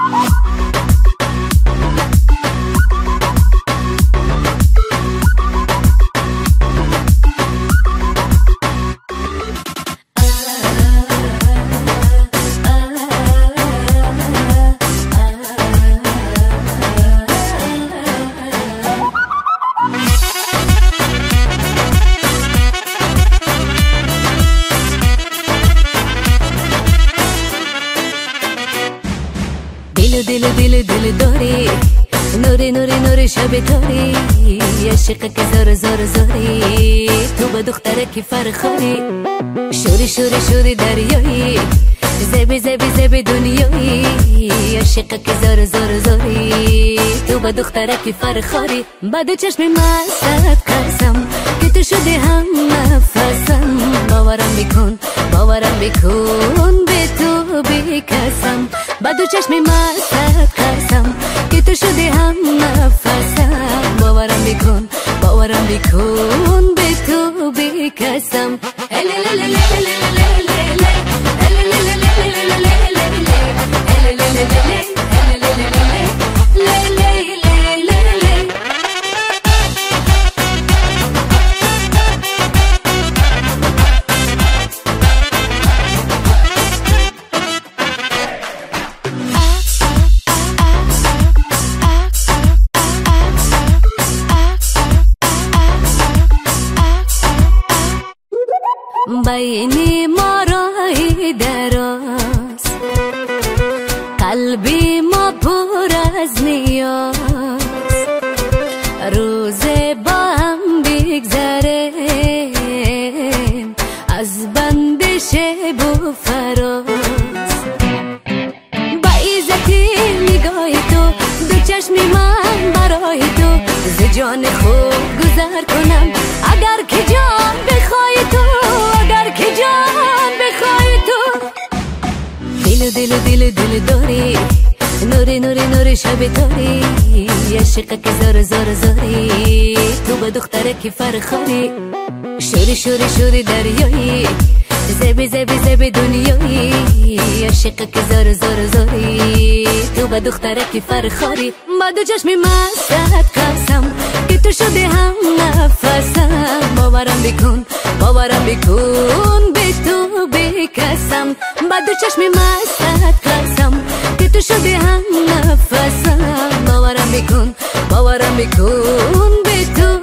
दिल दिल दिल दोरी नूरी नूरी नूरी شب تاری عشقك زور زور زوری تو با دخترکی فرخاری شوری شوری شوری دریایی زبی زبی زبی دنیایی عشقك زور زور زوری تو با دخترکی فرخاری بعد چشم مستت قسم که تو شدی هم نفسم باورم بکن به تو بیکسم بعد چشم مستت قسم که تو شدی هم نفسم باورم بکن به تو بیکسم بین ما راهی دراز قلبی ما پر از نیاز روز با هم بگذره از بندش و فراز با عزتی نگاه تو دو چشم من برای تو ز جان خود گذر کنم اگر که جان بخوای تو दिल दिल दिल दोरी नूरी नूरी नूरी شب تاری عشقك زور زور زوری تو با دخترکی فرخاری شوری شوری شوری دریایی زبی زبی زبی دنیایی عشقك زور زور زوری تو با دخترکی فرخاری با دو چشم مستت قسم که تو شدی هم نفسم باورم بکن به تو بیکسم با دو چشم مستت قسم که تو شدی هم نفسم باورم بکن به تو